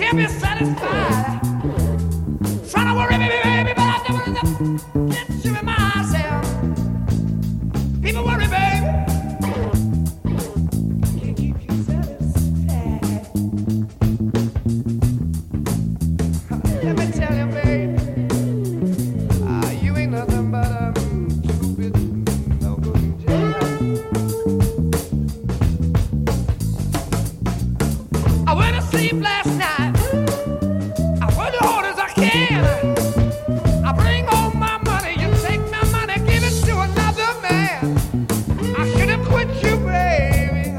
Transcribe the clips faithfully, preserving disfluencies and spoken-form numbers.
can't be satisfied. Trying to worry me, baby, but I never get to it myself. People worry, baby. Can't keep you satisfied. Let me tell you, baby, uh, you ain't nothing but a stupid, no good jail. I went to sleep last night. I worked as hard as I can. I bring home my money. You take my money, give it to another man. I should have quit you, baby.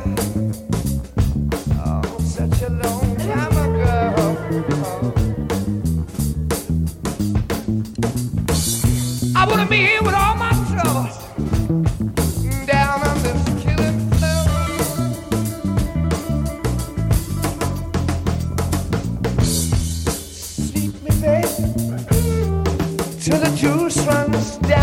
Oh, such a long time ago. I wouldn't be here with all my troubles down on this killing floor. Sleep me, baby, till the juice runs down.